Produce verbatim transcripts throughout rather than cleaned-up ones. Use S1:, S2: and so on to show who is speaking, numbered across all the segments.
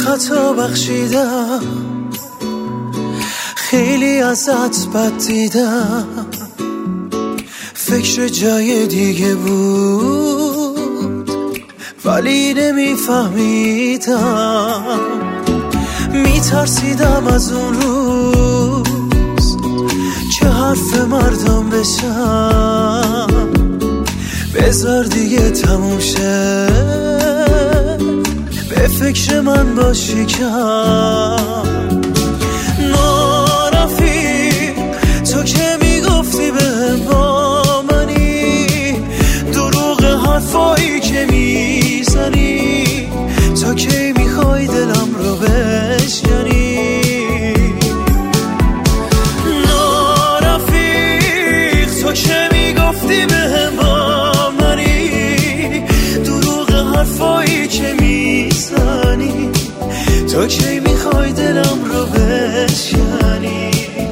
S1: خطا بخشیدم، خیلی ازت بد دیدم، فکر جای دیگه بود ولی نمیفهمیدم. میترسیدم از اون روز که حرف مردم بشم، بذار دیگه تموم شه، به فکر من باشی کم. نارفیق تو که میگفتی بهم با منی، دروغ حرفایی که میزنی، تو کی میخوای دلم رو بشکنی. نارفیق تو که میگفتی بهم با منی، دروغ حرفایی که میزنی، تو کی میخوای دلم رو بشکنی.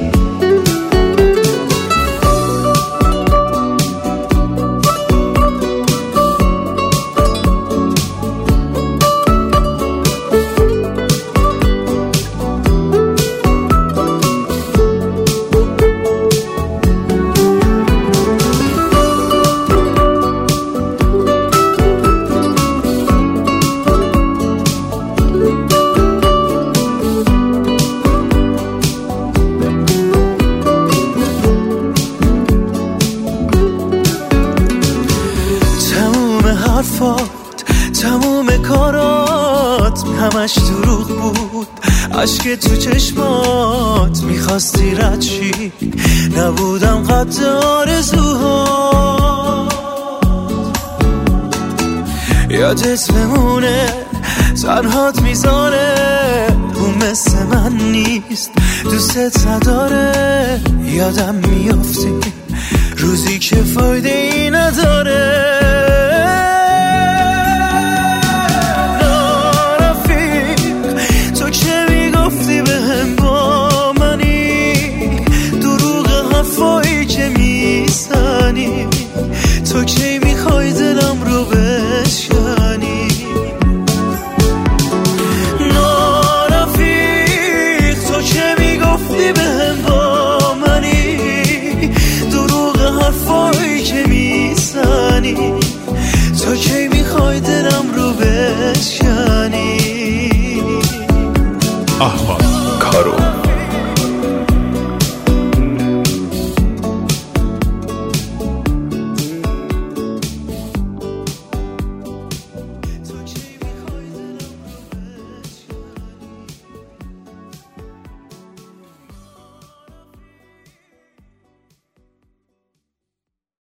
S1: تموم کارات همش دروغ بود، عشق تو چشمات میخواستی رد شی، نبودم قد آرزوهات. یادت بمونه تنهات میذاره، اون مثل من نیست دوستت نداره. یادم میافتی روزی که فایده ای نداره،